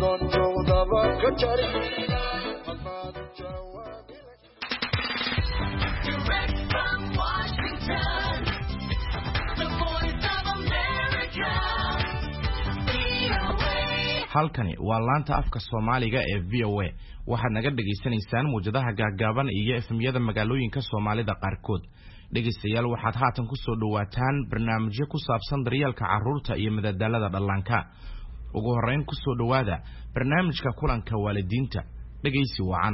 halkani waa laanta afka Soomaaliga ee VOA waxaad naga dhageysanaysaan muujadaha gaagaaban iyo efemyada magaalooyinka Soomaalida qaarkood dhageystayaal waxaad haatan ku soo dhawaataan barnaamijyo ku saabsan daryeelka carruurta iyo madadaalada dhallaanka ugu horeyn ku soo dhawaada barnaamijka kulanka waalidiinta dhageysi wacan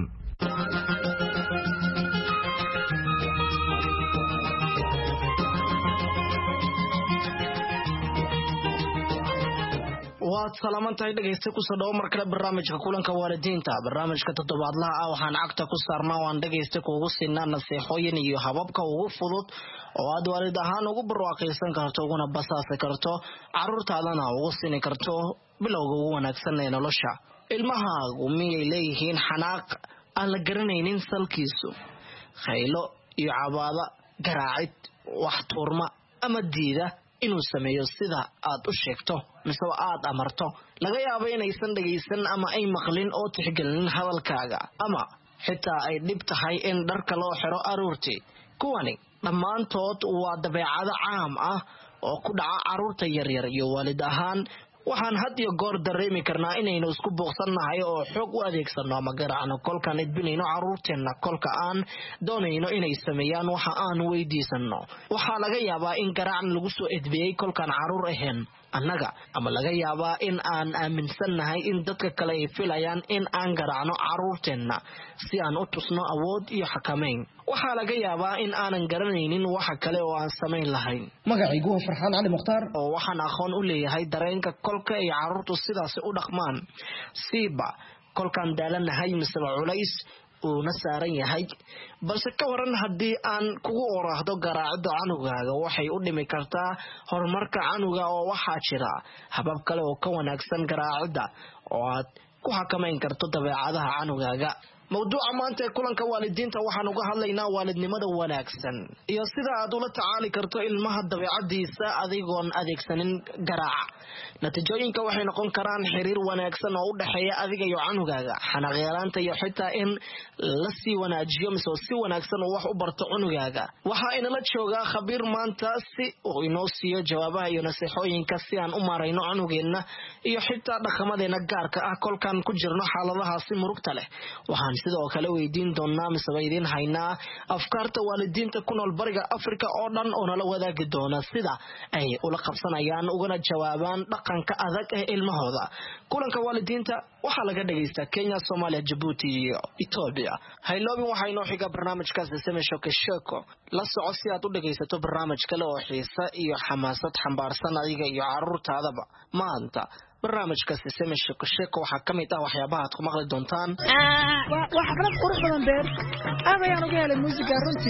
waad salaamantahay dhageysta ku soo dhaw markale barnaamijka kulanka waalidiinta barnaamijka toddobaadlaha ah waxaan cagta ku saarnaa waan dhageysta kuugu siinaa nasiixooyin iyo hababka ugu fudud oo aad waalid ahaan ugu barwaaqaysan karto uguna basaasi karto carruurtaadana ugu sini karto bilowga ugu wanaagsan ee nolosha ilmahaagu miyay leeyihiin xanaaq aan la garanaynin salkiisu khaylo iyo cabaada garaacid wax tuurma ama diida inuu sameeyo sida aad u sheegto mise aad amarto laga yaabo inaysan dhageysan ama ay maqlin oo tixgelin hadalkaaga ama xitaa ay dhib tahay in dharka loo xiro aruurtii kuwani dhammaantood waa dabeecado caam ah oo ku dhaca carruurta yaryar iyo waalid ahaan waxaan had iyo goor dareemi karnaa inaynu isku booqsannahay oo xoog u adeegsano ama garaacno kolkaan edbinayno carruurteenna kolka aan doonayno inay sameeyaan waxa aan weydiisanno waxaa laga yaabaa in garaacna lagu soo edbiyey kolkaan carruur ahayn annaga ama laga yaabaa in aan aaminsannahay in dadka kale ay filayaan in aan garaacno carruurteenna si aan u tusno awood iyo xakamayn waxaa laga yaabaa in aanan garanaynin waxa kale oo aan samayn lahayn magacaygu waa Farxaan Cali Mukhtaar oo waxaan aqoon u leeyahay dareenka kolka ay carruurtu sidaas u dhaqmaan siiba kolkaan daalanahay mise culays uuna saaran yahay balse ka waran haddii aan kugu oraahdo garaacida canugaaga waxay u dhimi kartaa horumarka canuga oo waxaa jira habab kale oo ka wanaagsan garaacida oo aad ku xakamayn karto dabeecadaha canugaaga mawduuca maanta ee kulanka waalidiinta waxaan uga hadlaynaa waalidnimada wanaagsan iyo sida aad ula tacaali karto ilmaha dabeecadiisa adigoon adeegsanin garaaca natiijooyinka waxay noqon karaan xiriir wanaagsan oo u dhaxeeya adiga iyo canugaaga xanaaqyaraanta iyo xitaa in la sii wanaajiyo mise si wanaagsan oo wax u barto canugaaga waxaa inala joogaa khabiir maanta si uu inoo siiyo jawaabaha iyo nasiixooyinka si aan u maarayno canugeenna iyo xitaa dhaqamadeena gaarka ah kolkaan ku jirno xaaladahaasi murugta leh waxaan sidoo kale weydiin doonaa mise weydiin haynaa afkaarta waalidiinta ku nool bariga Afrika oo dhan oo nala wadaagi doona sida ay ula qabsanayaan ugana jawaabaan dhaqanka adag ee ilmahooda kulanka waalidiinta waxaa laga dhageystaa Kenya, Soomaaliya, Djibouti iyo Ethiopia hayloobin waxaa inoo xiga barnaamijkaas Semesho Keshoko la soco si aad u dhageysato barnaamij kale oo xiisa iyo xamaasad xambaarsan adiga iyo carruurtaadaba maanta barnaamijka Semesho Keshoko waxaa ka mid ah waxyaabaha aad ku maqli doontaan waa xaflad qurux badan beer aad ayaan uga helay muusiga runtii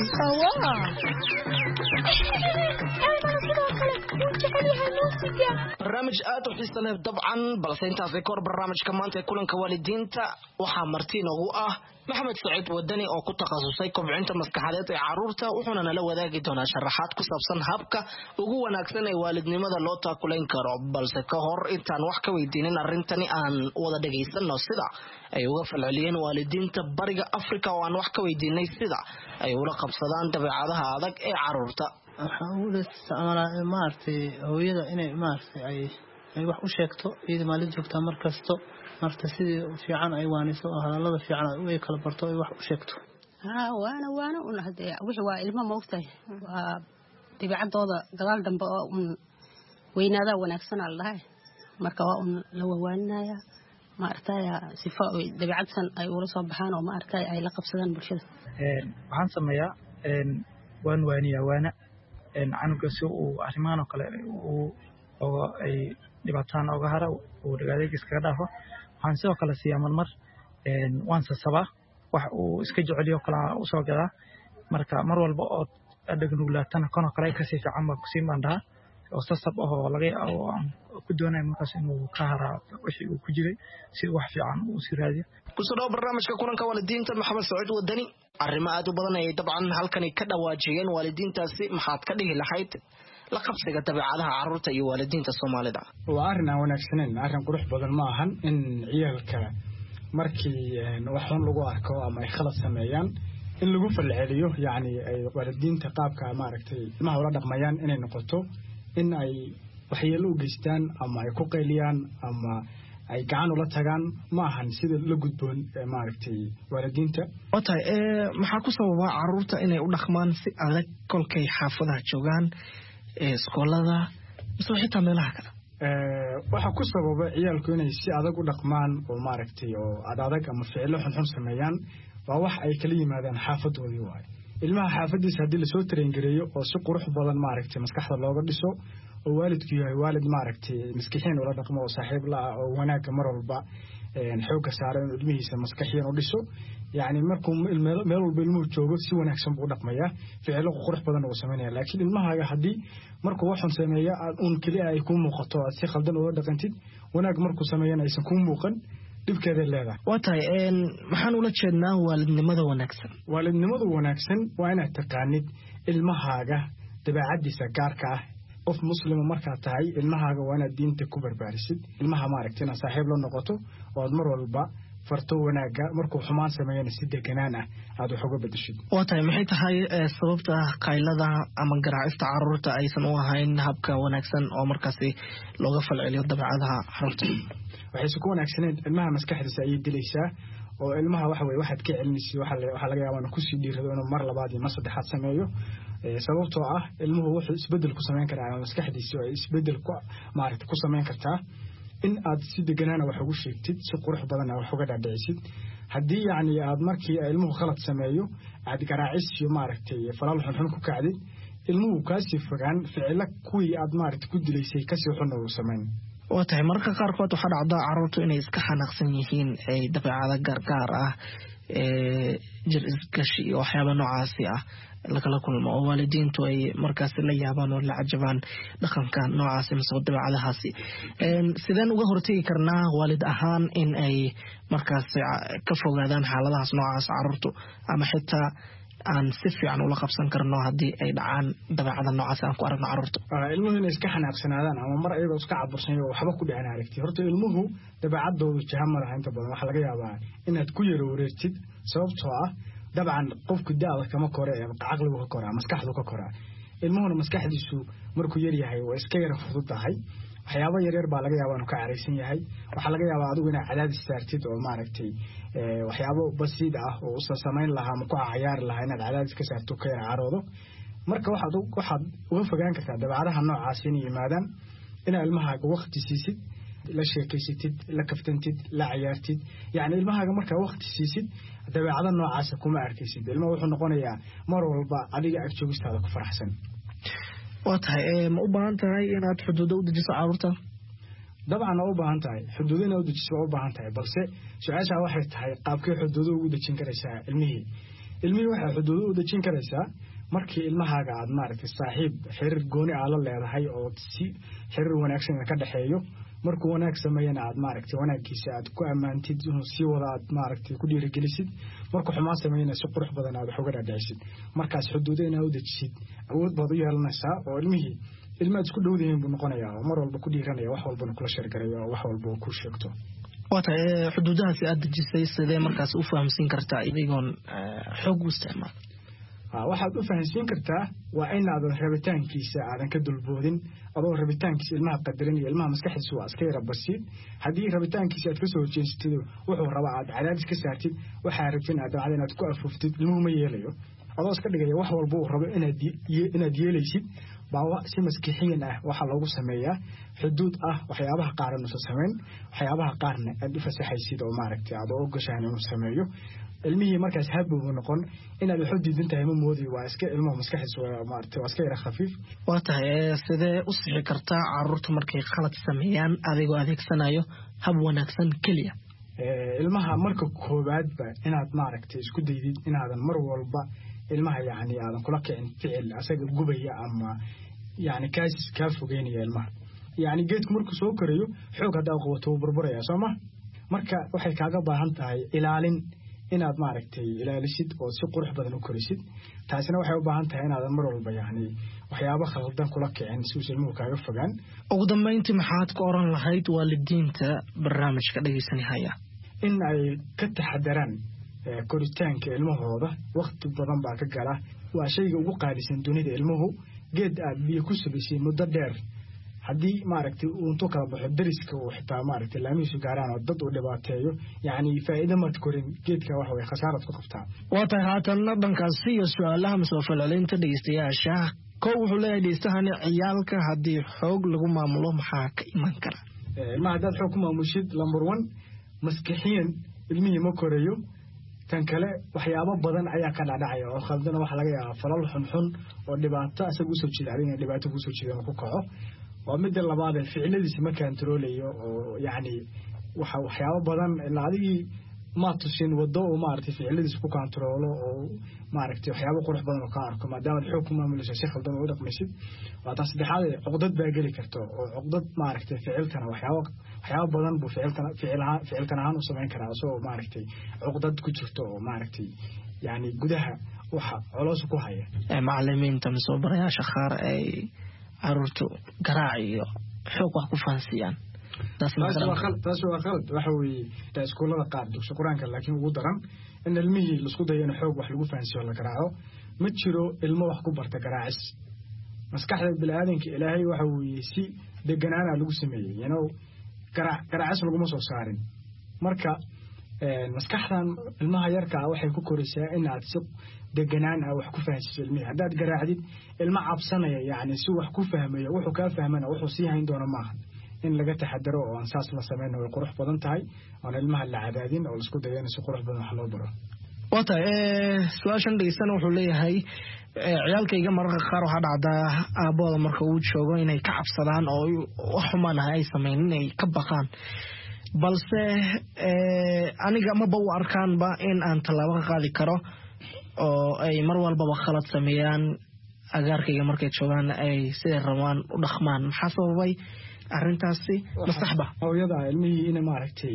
barnaamij aad u xiiso leh dabcan balse intaasay kor barnaamijka maanta ee kulanka waalidiinta waxaa marti noogu ah Maxamed Saciid Wadani oo ku takhasusay kobcinta maskaxeed ee carruurta wuxuuna nala wadaagi doonaa sharaxaad ku saabsan habka ugu wanaagsan ee waalidnimada loo taakulayn karo balse ka hor intaan wax ka weydiinin arrintani aan wada dhageysano sida ay uga falceliyeen waalidiinta bariga Afrika oo aan wax ka weydiinay sida ay ula qabsadaan dabeecadaha adag ee carruurta waxaan u isticmaalaa maartay hooyada inay maartay ay wax u sheegto iyada maalin joogta markasto marta sidii fiican ay waaniso hadalada fiican ay kala barto ay wax u sheegto waana una hadee wixii waa ilmo moogtay waa dabeecadooda gadaal dambe oo weynaada wanaagsan allahay marka waa un la wawaanaya maartay sifo dabeecadsan ay ula soo baxaan oo maartay ay la qabsadaan bulshada waxaan sameeyaa waan waaniya waana canuga si uu arrimahan oo kale oo ay dhibaataan uga hara oo dhagaadeeg iskaga dhaafo waxaan sidoo kale siiyaa marmar waan sasabaa wax uu iska jeceliyo kala u soo gadaa marka mar walba oo dhagnuglaatana kono kale ka sii fiican baa kusii maandhaa oo sasab oo laga ku doonay markaas inuu ka hara wixii uu ku jiray si wax fiican uu si raadiyo ku soo dhaw barnaamijka kulanka waalidiinta Maxamed Saciid Wadani arrimo aad u badan ay dabcan halkani ka dhawaajiyeen waalidiintaasi maxaad ka dhihi lahayd la qabsiga dabeecadaha carruurta iyo waalidiinta Soomaalida. waa arrin aan wanaagsaneyn, arrin qurux badan ma ahan in ciyaalka markii waxun lagu arko ama ay khalad sameeyaan in lagu falceliyo, yacni ay waalidiinta qaabka maaragtay ilmaha ula dhaqmayaan inay noqoto in ay waxyeello u geystaan ama ay ku qayliyaan ama ay gacan ula tagaan, ma ahan sida la gudboon maaragtay waalidiinta. Watahay maxaa ku sababa carruurta inay u dhaqmaan si adag kolkay xaafadaha joogaan iskoolada mise xitaa meelaha kale? waxa ku sababa ciyaalku inay si adag u dhaqmaan oo maaragtay oo adag ama ficilo xunxun sameeyaan waa wax ay kala yimaadaan xaafadoodii waay. ilmaha xaafadiisa haddii lasoo tareyngareeyo oo si qurux badan maaragtay maskaxda looga dhiso oo waalidku yahay waalid maaragtay maskixiin ula dhaqmo oo saaxiib la ah oo wanaagga mar walba xoogga saaro in ilmihiisa maskaxiin u dhiso, yacni markuu meel walba ilmuhu joogo si wanaagsan buu u dhaqmayaa, ficilo qurux badan uu sameynaya. laakiin ilmahaaga haddii markuu waxun sameeya uun keliya ay kuu muuqato aad si khaldan uga dhaqantid, wanaag markuu sameeyana aysan kuu muuqan, dhibkeeday leedahay. Watahay maxaan ula jeednaa waalidnimada wanaagsan? waalidnimadu wanaagsan waa inaad taqaanid ilmahaaga dabeecadiisa gaarka ah. qof muslima markaad tahay ilmahaaga waa inaad diinta ku barbaarisid, ilmaha maaragtay inaad saaxiib la noqoto oo aad mar walba farto wanaagga, markuu xumaan sameeyana si deganaan ah aad wax uga bedeshid. Watahay maxay tahay sababta qaylada ama garaacista carruurta aysan u ahayn habka wanaagsan oo markaasi looga falceliyo dabeecadaha carruurta? waxayse ku wanaagsaneed ilmaha maskaxdiisa ayay dilaysaa oo ilmaha waxa weeye waxaad ka celinaysid waxaa laga yaabaa inuu kusii dhiirado inuu mar labaad iyo mar saddexaad sameeyo, sababtoo ah ilmuhu wuxuu isbedel ku samayn karaa ama maskaxdiisa ay isbedel ku maaragtay ku samayn kartaa in aad si deganaana wax ugu sheegtid, si qurux badan wax uga dhaadhicisid. haddii yacni aad markii ilmuhu khalad sameeyo aad garaacis iyo maaragtay falaal xunxun ku kacdid, ilmuhu kaasii fogaan ficilo kuwii aad maaragtay ku dilaysay kasii xun uu samayn. Watahay mararka qaarkood waxaa dhacda carruurtu inay iska xanaaqsan yihiin ay dabeecado gaargaar ah jir isgashi iyo waxyaaba noocaasi ah lakala kulmo oo waalidiintu ay markaasi la yaabaan oo la cajabaan dhaqanka noocaasi mise dabeecadahaasi. sideen uga hortegi karnaa waalid ahaan in ay markaasi ka fogaadaan xaaladahaas noocaas carruurtu, ama xitaa aan si fiican ula qabsan karno haddii ay dhacaan dabeecada noocaas aan ku aragno carruurta? ilmuhu inay iska xanaaqsanaadaan ama mar ayagoo iska cabursan oo waxba ku dhicin aragti, horta ilmuhu dabeecadoodu jaha ma laha. inta badan waxaa laga yaabaa inaad ku yara wareertid, sababtoo ah dabcan qofku da-da kama kore ee caqligu ka koraa, maskaxdu ka koraa. ilmuhuna maskaxdiisu markuu yar yahay waa iska yara fudud tahay, waxyaabo yaryar baa laga yaabaa inuu ka caraysan yahay. waxaa laga yaabaa adigu inaad cadaadis saartid oo maaragtay waxyaabo basiid ah oo usa samayn lahaa ama ku cayaari lahaa inaad cadaadis ka saarto ka yara caroodo. marka waxaad uga fogaan kartaa dabeecadaha noocaas inay yimaadaan inaad ilmahaaga waqti siisid, la sheekaysatid, la kaftantid, la ciyaartid. yacni ilmahaaga markaa waqti siisid dabeecada noocaasa kuma arkaysid, ilmaha wuxuu noqonayaa mar walba adiga ag joogistaada ku faraxsan. Watahay ma u baahan tahay inaad xuduudo u dejiso carruurta? dabcan waa u baahan tahay xuduudo inaad u dejiso, waa u baahan tahay, balse su-aashaa waxay tahay qaabkee xuduudo ugu dejin karaysaa ilmihii waxay xuduudo u dejin karaysaa markii ilmahaaga aad maaragtay saaxiib xiriir gooni aad la leedahay oo si xiriir wanaagsan ka dhexeeyo. markuu wanaag sameeyana aad maaragtay wanaaggiisa aad ku ammaantid, inuu sii wada aad maaragtay ku dhiirigelisid. markuu xumaan sameeyana si qurux badan aad wax uga dhaadhicisid. markaas xuduudo inaad u dejisid awood baad u yeelanaysaa oo ilmaad isku dhowdihiin buu noqonayaa oo mar walba ku dhiiranaya, wax walbana kula sheergaraya oo wax walba ku sheegto. Watahay xuduudahaasi aad dejisay sidee markaas u fahamsiin kartaa idigoon xoog u isticmaal? waxaad u fahamsiin kartaa waa inaadan rabitaankiisa aadan ka dulboodin, adoo rabitaankiisa ilmaha qadarin iyo ilmaha maskaxdiisa waa iska yara basiid. haddii rabitaankiisa aad ka soo jeestid wuxuu rabaa aad cadaadis ka saartid, waxaa rabtin aad dabcada inaad ku afuuftid, ilmuhu ma yeelayo. adoo iska dhigaya wax walba uu rabo inaad yeelaysid baa si maskixiyan ah waxaa loogu sameeyaa xuduud ah waxyaabaha qaar inuusan samayn, waxyaabaha qaarna aad u fasaxaysid oo maaragtay aad u ogashahan inuu sameeyo. ilmihii markaas habbu noqon inaad wax u diidan tahay ma moodi, waa iska ilmuhu maskaxdiisa maaragtay waa iska yara khafiif. Watahay sidee u sixi kartaa carruurta markay khalad sameeyaan adigoo adeegsanayo hab wanaagsan keliya? ilmaha marka koowaadba inaad maaragtay isku daydid inaadan mar walba ilmaha yacni aadan kula kicin ficil asaga gubaya ama yacni kaa fogeynaya ilmaha. yacni geedku markuu soo korayo xoog haddaa qabato wuu burburaya soo ma. marka waxay kaaga baahan tahay ilaalin inaad maaragtay ilaalisid oo si qurux badan u korisid. taasina waxay u baahan tahay inaadan mar walba yacni waxyaabo khaldan kula kicin si uu ilmuhu kaaga fogaan. ugu dambeyntii maxaad ku oran lahayd waalidiinta barnaamijka dhageysanaya in ay ka taxadaraan koritaanka ilmahooda waqti badan baa ka gala waa shayga ugu qaalisan dunida ilmuhu geed aad biyo ku subaysay muddo dheer haddii maaragtay uu intuu kala baxo dariska uu xitaa maaragtay laamihiisu gaaraan oo dad uu dhibaateeyo yacni faa'iido marka korin geedka waxa way khasaarad ku qabtaa. waa tahay haatanna dhankaasi iyo su-aalaha masoo falcelinta dhegeystayaasha kow wuxuu leeyahay dhegeystahani ciyaalka haddii xoog lagu maamulo maxaa ka iman kara ilmaha haddaad xoog ku maamushid number one maskixiyan ilmihii ma korayo tan kale waxyaabo badan ayaa ka dhacdhacaya oo khaldana waxaa laga yaabaa falal xunxun oo dhibaato isaga usoo jeeda inay dhibaato kusoo jeedaan ku kaco waa midda labaad ee ficiladiisa ma kantaroolayo oo yacni waxyaabo badan ilaa adigii ma tusin wado oo maaragtay ficiladiisa ku kantaroolo oo maaragtay waxyaabo qurux badan oo ka arko maadaama xoog ku maamulayso si khaldan oo u dhaqmaysid waa taas saddexaad cuqdad baa geli karto oo cuqdad maaragtay ficilkana waxyaabo badan buu ficilkan ahaan u samayn karaa isagoo maaragtay cuqdad ku jirto oo maaragtay yacni gudaha waxa coloos ku haya macallimiinta masoo barayaasha qaar ay caruurtu garaac iyo xoog wax ku fahansiiyaan taas waa khalad waxa weeye iskuullada qaar dugsi qur-aanka laakiin ugu daran in ilmihii laisku dayo in xoog wax lagu fahansiiyo la garaaco ma jiro ilmo wax ku barta garaacis maskaxda bini'aadanka ilaahay waxa weeye si deganaana lagu sameeyey garaacis laguma soo saarin marka maskaxdan ilmaha yarka ah waxay ku koraysaa inaad si deganaan ah wax ku fahansiiso ilmihii haddaad garaacdid ilmo cabsanaya yacni si wax ku fahmayo wuxuu kaa fahmana wuxuu sii hayn doona maaha in laga taxadaro oo aan saas la samayno way qurux badan tahay oon ilmaha la cadaadin oo laisku dayo in si qurux badan wax loo baro. waa tahay su-aashan dhegeystana wuxuu leeyahay ciyaalkayga mararka qaar waxaa dhacdaa aabbooda marka uu joogo inay ka cabsadaan oo wax xumaan ah ay sameyn inay ka baqaan balse aniga maba u arkaanba in aan tallaabo ka qaadi karo oo ay mar walbaba khalad sameeyaan agaarkayga markay joogaan ay siday rabaan u dhaqmaan maxaa sababay arrintaasi masaxba hooyada ilmihii inay maaragtay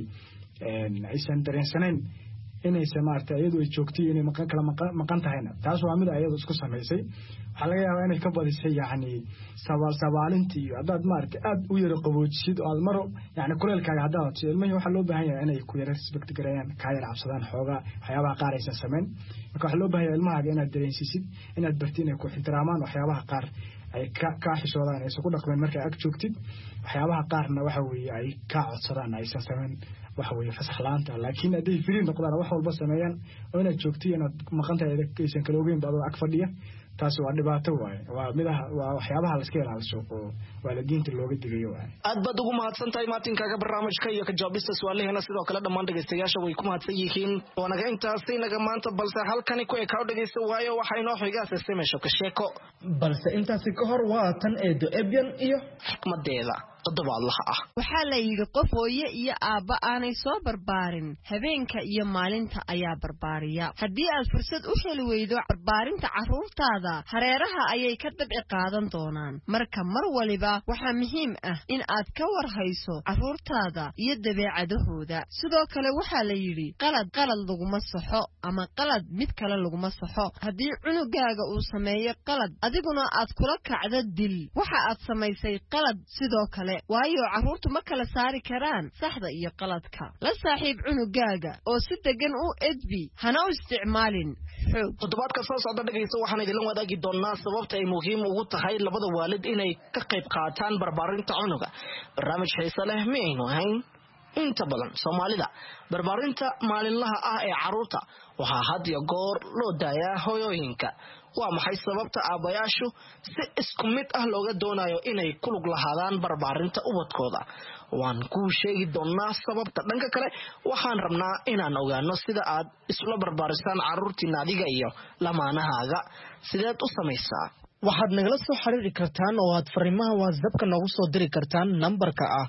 aysan dareensanayn inaysan maaragtay iyadu ay joogtay inay maqan tahayna taas waa mid ayadu isku samaysay waxaa laga yaabaa inay ka badisay yacni sabaalinta iyo haddaad maaragtay aad u yara qaboojisid oo aad maro yacni kuleelkaaga haddaad hatiyo ilmihii waxaa loo baahan yahay inay ku yara respect gareeyaan kaa yara cabsadaan xoogaa waxyaabaha qaar aysan samayn marka waxaa loo baahan yahay ilmahaaga inaad dareensisid inaad barti inay ku ixtiraamaan waxyaabaha qaar ay ka xishoodaan aysan ku dhaqmeen markaa ag joogtid waxyaabaha qaarna waxa weeye ay ka codsadaan aysan samayn waxa weeye fasax la'aanta laakiin hadday firiin noqdaan wax walba sameeyaan oo inaad joogtid inaad maqan tahay aysan kala ogeyn ba adoo ag fadhiya taasi waa dhibaato waaye waa waxyaabaha la iska ilaaliso oo waalidiinta looga digayo waaye aad baad ugu mahadsan tahay maatinkaaga barnaamijka iyo ka jawaabista su'aalaheena sidoo kale dhammaan dhegeystayaasha way ku mahadsan yihiin wanaga intaasi naga maanta balse halkani ku ekaa dhegeysta waayo waxaa inoo xigaa sesame sheeko balse intaasi ka hor waa tan eedo ebyan iyo xikmadeeda toddobaadlaha ah waxaa la yidhi qof hooye iyo aabba aanay soo barbaarin habeenka iyo maalinta ayaa barbaariya haddii aad fursad u heli weydo barbaarinta carruurtaada hareeraha ayay ka dabci qaadan doonaan marka mar waliba waxaa muhiim ah in aad ka warhayso carruurtaada iyo dabeecadahooda sidoo kale waxaa la yidhi qalad laguma saxo ama qalad mid kale laguma saxo haddii cunugaaga uu sameeyo qalad adiguna aad kula kacdo dil waxa aad samaysay qalad sidoo kale waayo carruurtu ma kala saari karaan saxda iyo qaladka la saaxiib cunugaaga oo si degan u edbi hana u isticmaalin xoog toddobaadka soo socda dhegeysta waxaan idinla wadaagi doonaa sababta ay muhiim ugu tahay labada waalid inay ka qayb qaataan barbaarinta cunuga barnaamij xiiso leh ma aynu ahayn inta badan Soomaalida barbaarinta maalinlaha ah ee carruurta waxaa had iyo goor loo daayaa hooyooyinka waa maxay sababta aabayaashu si isku mid ah looga doonayo inay ku lug lahaadaan barbaarinta ubadkooda waan ku sheegi doonaa sababta dhanka kale waxaan rabnaa inaan ogaano sida aad isla barbaarisaan carruurtiina adiga iyo lamaanahaaga sideed u samaysaa waxaad nagala soo xiriiri kartaan oo aad fariimaha WhatsApp-ka noogu soo diri kartaan nambarka ah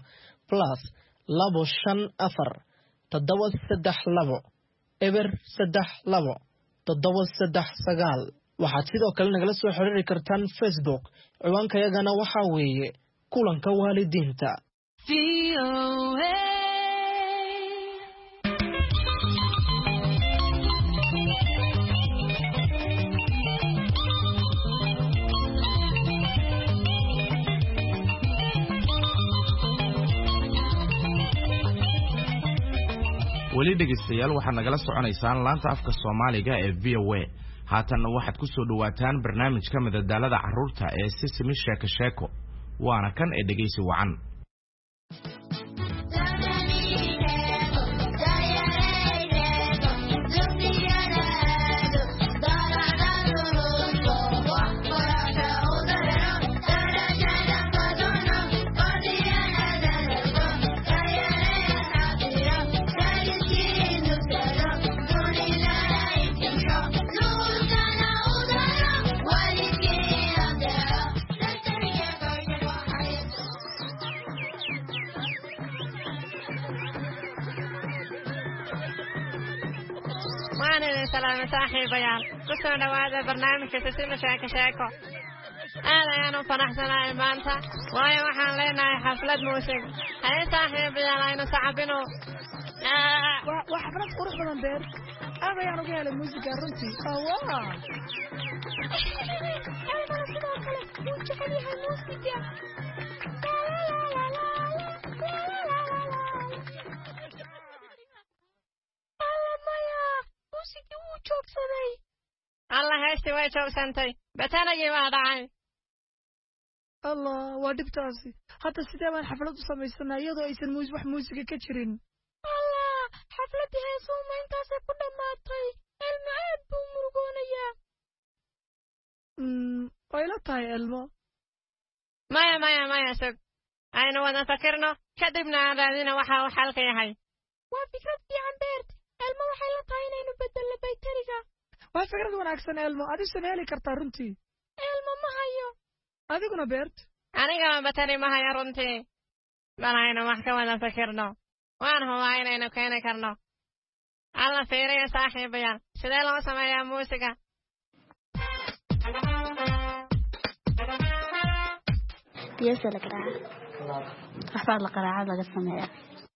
+254 732 waxaad sidoo kale nagala soo xiriiri kartaan Facebook ciwaankayagana waxaa weeye kulanka waalidiinta weli dhegeystayaal waxaad nagala soconaysaan laanta afka Soomaaliga ee VOA. haatanna waxaad ku soo dhawaataan barnaamijka madadaalada carruurta ee Sisimi Sheeko Sheeko. waana kan ee dhegeysi wacan. سلام صاحبيال كسر نواد برنامج Sisimi Sheeko Sheeko أنا فرحتنا مانتا واي وحن لنا حفلة موسيقى هاي صاحبيال أنا صعبينه وحفلة قرص من بير أنا يعني جاي الموسيقى رنتي الله الله هاي joogsanay batanagii waa dhacay allah waa dhibtaasi hadda sidee baan xaflad u samaysanaa iyadoo aysan wax muusiga ka jirin allah xafladii heesoo intaas ku dhamaatay elmo aad buu murugoonayaa way la tahay elmo maya sug aynu wada fakirno kadibna aan raadina waxa uu xalka yahay waa fikrad fiican beert elmo waxay la tahay inaynu bedelno baytariga waa fikrad wanaagsan elmo adigu heli kartaa runtii elmo ma hayo adiguna beert aniga batari ma hayo runtii balayna wax ka wada fakirno waan hubaa inaynu keeni karno alla fiiriya saaxiibayaal sidee loo sameeyaa muusiga biyasa la qaraaca waxbaa la qaraaca laga sameeyaa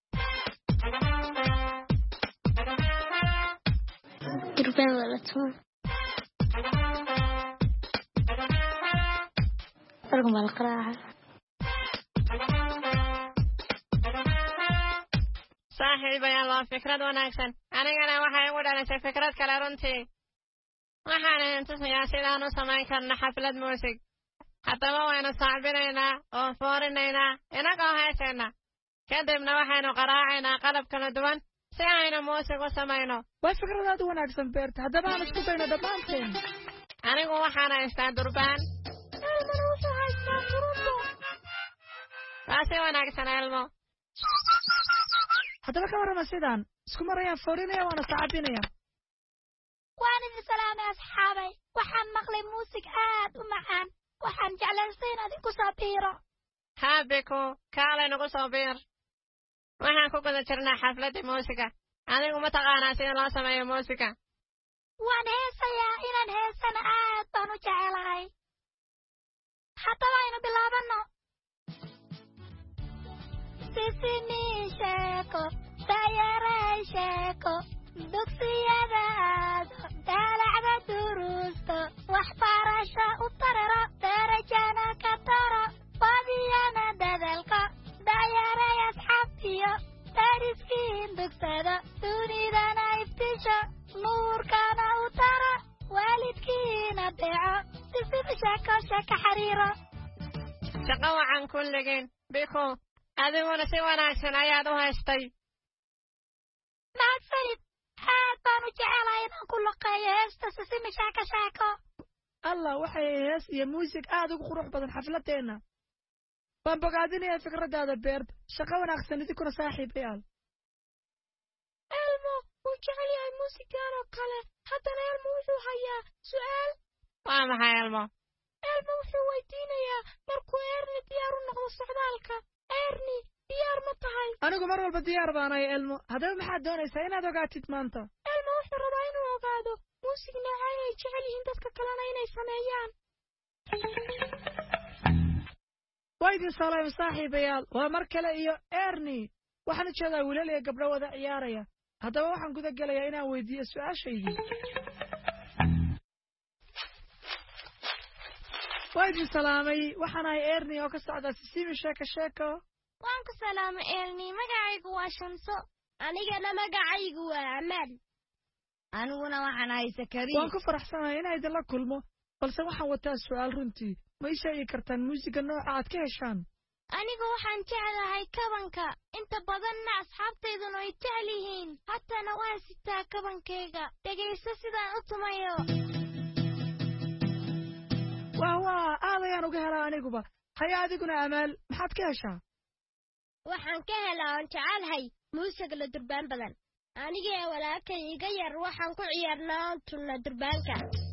Durbaan wala tumo argu mal qaraaca saaxiibayaal waa fikrad wanaagsan anigana waxay ugu dhalisay fikrad kale runtii waxaan tusayaa sidaan u samayn karno xaflad muusig haddaba waynu sacbinaynaa oo foorinaynaa inagoo heesayna kadibna waxaynu qaraacaynaa qalab kala duwan si aynu muusig u samayno waa fikradaad wanaagsan beerta haddaba aan isku dayno dhammaanteen anigu waxaan haystaa durbaan elmona wuxuu haystaa furunto waa si wanaagsan elmo haddaba ka warrama sidaan isku marayaan foorinaya waana sacabinaya waan idin salaamay asxaabay waxaan maqlay muusig aad u macaan waxaan jeclaystay inaad igu soo biiro haabiko kaalay nagu soo biir waxaan ku guda jirnaa xafladda muusiga adigu ma taqaanaa sida loo sameeyo muusiga waan heesayaa inaan heesana aad baan u jecelahay haddaba aynu bilaabanno Sisimi Sheeko Dayaray Sheeko dugsiyada aado daalacda duruusto waxbarasho u tararo darajana ka taro badiyana dadalka dayaray asxaabtiyo dariskiin dugsada dunidana iftisho nuurkana u taro waalidkiina deeco Sisimi Sheeko Sheeko xariiro shaqo wacan kulligeen biko adiguna si wanaagsan ayaad u haystay mahadsanid aad baan u jecelahay inaan ku luqeeyo heesta Sisimi Sheeko Sheeko allah waxay hees iyo muusig aad ugu qurux badan xafladeenna waan bogaadinayaa fikradaada beerta shaqo wanaagsan idinkuna saaxiibayaal elmo wuu jecel yahay muusigaan oo kale haddana elmo wuxuu hayaa su'aal waa maxay elmo wuxuu weydiinayaa markuu erni diyaar u noqdo socdaalka erni diyaar ma tahay anigu mar walba diyaar baanahay elmo haddaba maxaad doonaysaa inaad ogaatid maanta elmo wuxuu rabaa inuu ogaado muusig noocay ay jecel yihiin dadka kalena inay sameeyaan waa idin salaam saaxiibayaal waa mar kale iyo erni waxaan u jeedaa wiilal iyo gabdho wada ciyaaraya haddaba waxaan guda gelayaa inaan weydiiyo su'aashaydii waa idin salaamay waxaan ahay erni oo ka socda Sisimi Sheeko Sheeko waan ku salaamay erni magacaygu waa Shamso anigana magacaygu waa Amal. aniguna waxaan ahay Sakari. waan ku faraxsanahay inaan idin la kulmo balse waxaan wataa su'aal runtii ma ii sheegi kartaan muusiga nooca aad ka heshaan anigu waxaan jeclahay kabanka inta badanna asxaabtayduna way jecel yihiin hatana waan sitaa kabankayga dhegayso sidaan u tumayo waa aad ayaan uga helaa aniguba haya adiguna Amal maxaad ka heshaa waxaan ka helaa oon jecelahay muusiga la durbaan badan anigii walaalkay iga yar waxaan ku ciyaarnaa tunna durbaanka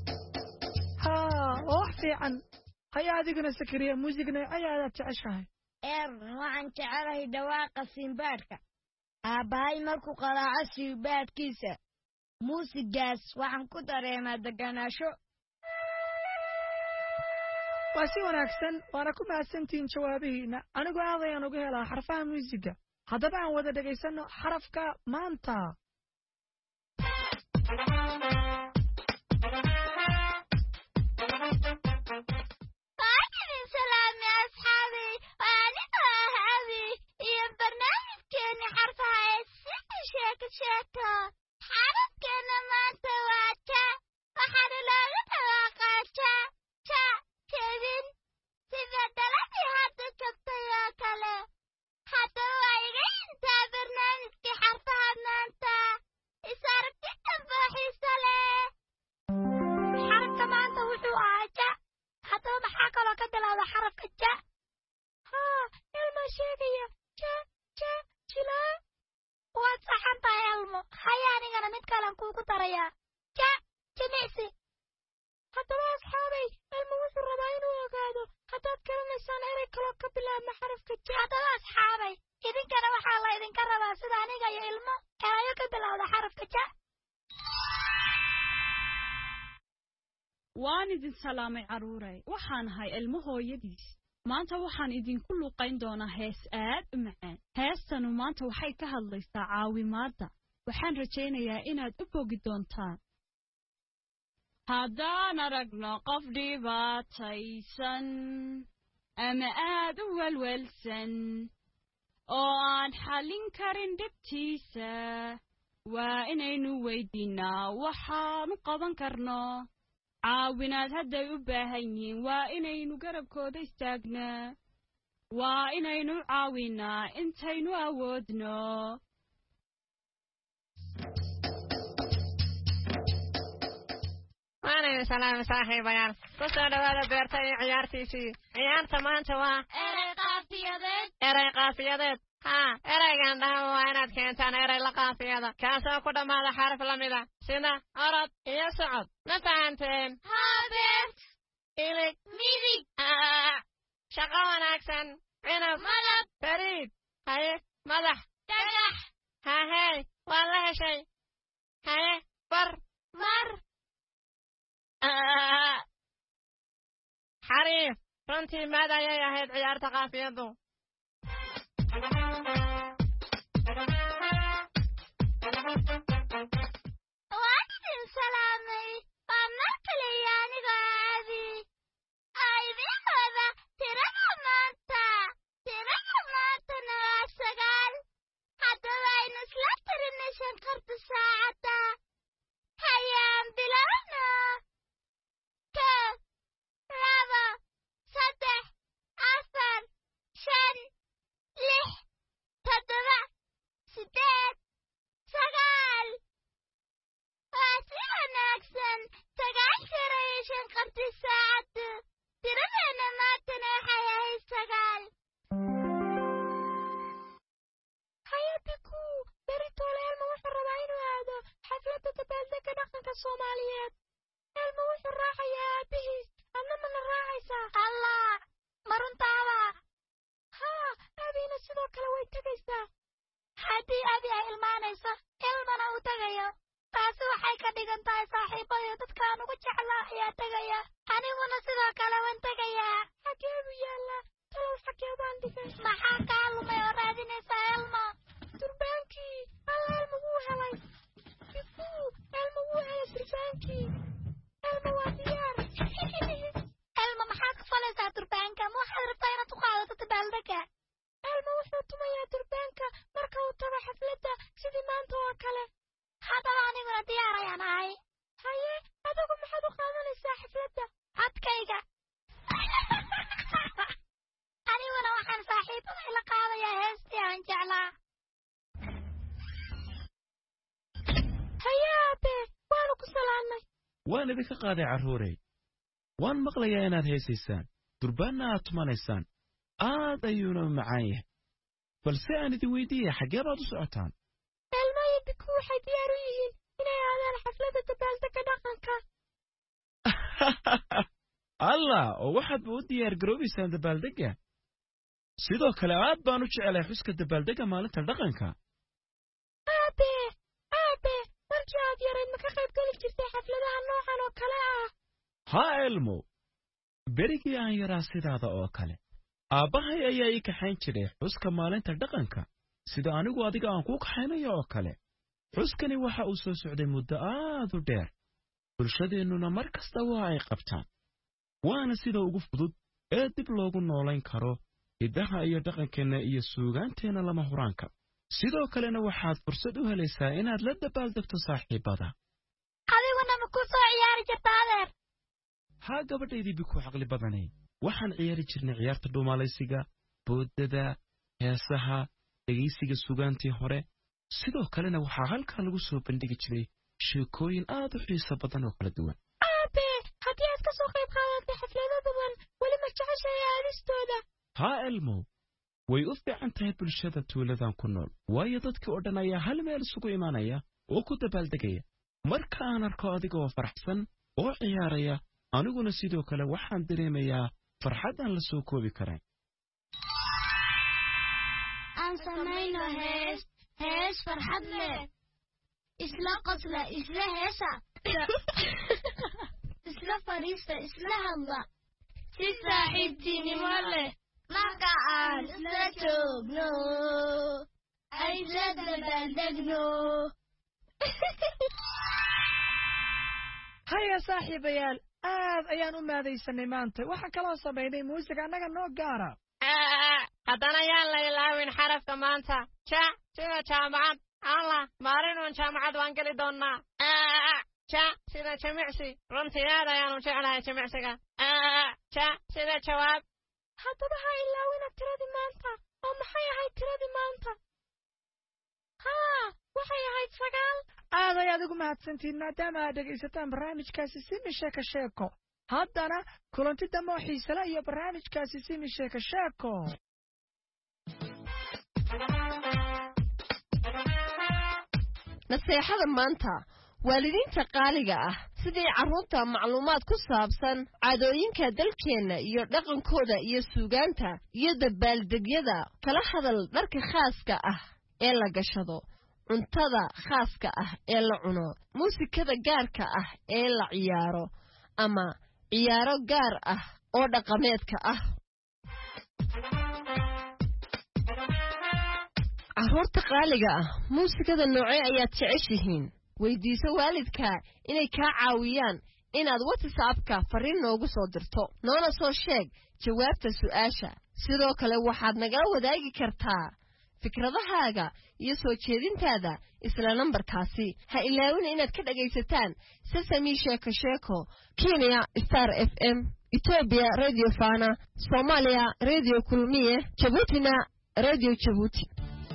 wax fiican haya adiguna Sakariya muusigna ayaad jeceshahay waxaan jecelahay dhawaaqa simbaadhka aabahay markuu qaraaco simbaadhkiisa muusigaas waxaan ku dareemaa deganaansho waa si wanaagsan waana ku mahadsantihiin jawaabihiina anigu aad ayaan uga helaa xarfaha muusiga haddaba aan wada dhagaysano xarafka maanta xarafkeena maanta waa ja waxaana looga dhawaaqaa ja jebin sida dhaladii hadda jabtay oo kale haddaba waa iga intaa barnaamijkii xarfaha maanta is aragti dambe xiiso leh xarafka maanta wuxuu ahaa ja haddaba maxaa kaloo ka bilowda xarafka ja ilma sheegaya jilaa waad saxan tahay Elmo haya anigana mid kalan kuugu darayaa jimicsi haddaba asxaabay Elmo wuxuu rabaa inuu ogaado haddaad garanaysaan erey kaloo ka bilaabma xarafka ja haddaba asxaabay idinkana waxaa la idinka rabaa sida aniga iyo Elmo erayo ka bilowda xarafka ja waan idin salaamay caruuray waxaan ahay Elmo hooyadiis maanta waxaan idinku luqayn doonaa hees aad u macaan heestanu maanta waxay ka hadlaysaa caawimaadda waxaan rajaynayaa inaad u bogi doontaan haddaan aragno qof dhibaataysan ama aad u welwelsan oo aan xallin karin dhibtiisa waa inaynu weydiinaa waxaanu qaban karno caawinaad hadday u baahan yihiin waa inaynu garabkooda istaagnaa waa inaynu caawinaa intaynu awoodno waanaynu salaam saaxiibayaal ku soo dhawaada beerta iyo ciyaartiisii ciyaarta maanta waa erey qaafiyadeed ereygan dhahan waa inaad keentaan erey la qaafiyada kaasoo ku dhammaada xaraf la mida sida orod iyo socod ma fahanteen beert ilig midig shaqo wanaagsan cinab malab bariid haye madax dhagax hahey waa la heshay haye bar mar xariif runtii maad ayay ahayd ciyaarta qaafiyadu waan idin salaamay waa mar kale iyo anigoo caadi idin wada tirada maantana waa 9 haddaba aynu isla tirinay shanqarta saacadda hayaan bilowno 1 2 3 4 5 6 7 8 9 waa si wanaagsan 9 jeer ayay shanqartay saacaddu tiradeena maantana waxay ahayd 9 hayabiku beritoole Elmo wuxuu rabaa inuu aado xafladda dabaaldega dhaqanka Soomaaliyeed Elmo wuxuu raacayaa aabihiis adna mana raacaysaa allah ma runtaaba aabina sidoo kale way tegaysaa haddii abi ay ilmaanayso Elmona uu tegayo taasi waxay ka dhigan tahay saaxiibayo dadkaan ugu jeclaa ayaa tegaya aniguna sidoo kale waan tegayaa xagee buu yaallaa talow xagee baan dhigay maxaa kaa lumay oo raadinaysaa Elmo durbaankii Elmo wuu helay biku Elmo wuu helay durbaankii Elmo waa diyaar Elmo maxaad ku falaysaa durbaanka ma waxaad rabtaa inaad u qaadato dabaaldega Elmo wuxuu tumayaa durbaanka marka uu tago xafladda sidii waan idinka qaaday carruurey waan maqlayaa inaad heesaysaan durbaanna aad tumanaysaan aad ayuuna macaan yahay balse aan idin weydiiyey xaggee baad u socotaan elmaya biku waxay diyaar u yihiin inay aadaan xafladda dabaaldega dhaqanka allah oo waxaadba u diyaar garoobaysaan dabaaldegga sidoo kale aad baan u jecelahay xuska dabaaldegga maalinta dhaqanka aabe markii aad yarayd ma ka qayb geli jirtay xafladaha noocan oo kale ah haa elmo berigii aan yaraa sidaada oo kale aabbahay ayaa ii kaxayn jiray xuska maalinta dhaqanka sida anigu adiga aan kuu kaxaynayo oo kale xuskani waxa uu soo socday muddo aad u dheer bulshadeennuna mar kasta waa ay qabtaan waana sida ugu fudud ee dib loogu noolayn karo hiddaha iyo dhaqankeenna iyo suugaanteenna lama huraanka sidoo kalena waxaad fursad u helaysaa inaad la dabaaldegto saaxiibbada adiguna ma ku soo ciyaari jirta adeer haa gabadhaydii biku caqli badanay waxaan ciyaari jirnay ciyaarta dhuumaalaysiga boodada heesaha dhegaysiga sugaantii hore sidoo kalena waxaa halkaa lagu soo bandhigi jiray sheekooyin aad u xiiso badan oo kala duwan aabe haddii aad ka soo qayb qaadatay xaflado badan weli ma jeceshahay aadistooda haa elmo way u fiican tahay bulshada tuuladan ku nool waayo dadkii oo dhan ayaa hal meel isugu imaanaya oo ku dabaaldegaya marka aan arko adigoo faraxsan oo ciyaaraya aniguna sidoo kale waxaan dareemayaa farxad aan la soo koobi karayn aan samayno hees farxad leh isla qosla isla heesa isla fadhiista isla hadla si saaxiibtinimo leh marka aan isla joogno ay la dabaaldegno haya saaxiibayaal aad ayaan u maadaysanay maanta waxaan kaloo samaynay muusiga annaga noo gaara haddana yaan la ilaawin xarafka maanta ja sida jaamacad allah maalinuun jaamacad waan geli doonnaa ja sida jimicsi runtii aad ayaanu jeclahay jimicsiga ja sida jawaab haddaba ha ilaawina tiradii maanta oo maxay ahayd tiradii maanta haa waxay ahayd 9 aad ayaad ugu mahadsantihiin maadaama aad dhegaysataan barnaamijkaasi simi sheeko sheeko haddana kulanti dambe oo xiisale iyo barnaamijkaasi simi sheeko sheeko naseexada maanta waalidiinta qaaliga ah sidii carruurta macluumaad ku saabsan caadooyinka dalkeenna iyo dhaqankooda iyo suugaanta iyo dabaaldegyada kala hadal dharka khaaska ah ee la gashado cuntada khaaska ah ee la cuno muusikada gaarka ah ee la ciyaaro ama ciyaaro gaar ah oo dhaqameedka ah carruurta qaaliga ah muusikada noocee ayaad jeceshihiin weydiiso waalidka inay kaa caawiyaan inaad WhatsApp-ka fariin noogu soo dirto noona soo sheeg jawaabta su'aasha sidoo kale waxaad nagala wadaagi kartaa fikradahaaga iyo soo jeedintaada isla nambarkaasi ha ilaawin inaad ka dhagaysataan Sesame Sheeko Sheeko Kenya Star FM Ethiopia Radio Fana Somalia Radio Kulmiye Djibouti Radio Djibouti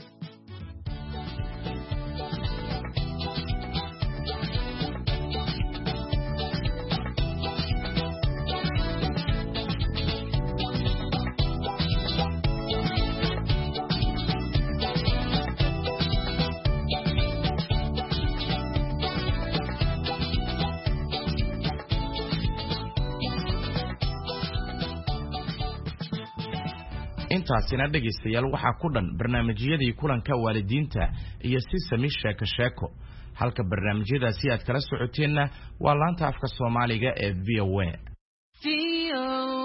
intaasina dhegaystayaal waxaa ku dhan barnaamijyadii kulanka waalidiinta iyo Sesame Sheeko Sheeko halka barnaamijyadaasi aad kala socoteenna waa laanta afka Soomaaliga ee VOA